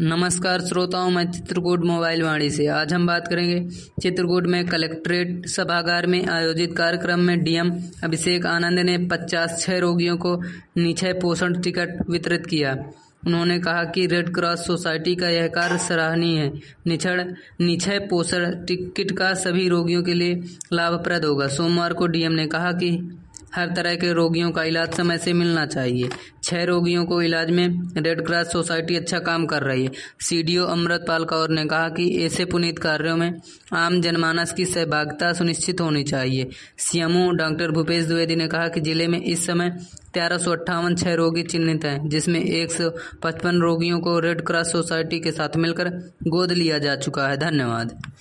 नमस्कार श्रोताओं, मैं चित्रकूट मोबाइल वाणी से। आज हम बात करेंगे चित्रकूट में कलेक्ट्रेट सभागार में आयोजित कार्यक्रम में डीएम अभिषेक आनंद ने 56 रोगियों को निक्षय पोषण टिकट वितरित किया। उन्होंने कहा कि रेड क्रॉस सोसाइटी का यह कार्य सराहनीय है। निक्षय पोषण टिकट का सभी रोगियों के लिए लाभप्रद होगा। सोमवार को डीएम ने कहा कि हर तरह के रोगियों का इलाज समय से मिलना चाहिए। 6 रोगियों को इलाज में रेड क्रॉस सोसाइटी अच्छा काम कर रही है। सीडीओ अमृतपाल कौर ने कहा कि ऐसे पुनीत कार्यों में आम जनमानस की सहभागिता सुनिश्चित होनी चाहिए। सीएमओ डॉक्टर भूपेश द्विवेदी ने कहा कि जिले में इस समय 1358 6 रोगी चिन्हित हैं, जिसमें 155 रोगियों को रेड क्रॉस सोसाइटी के साथ मिलकर गोद लिया जा चुका है। धन्यवाद।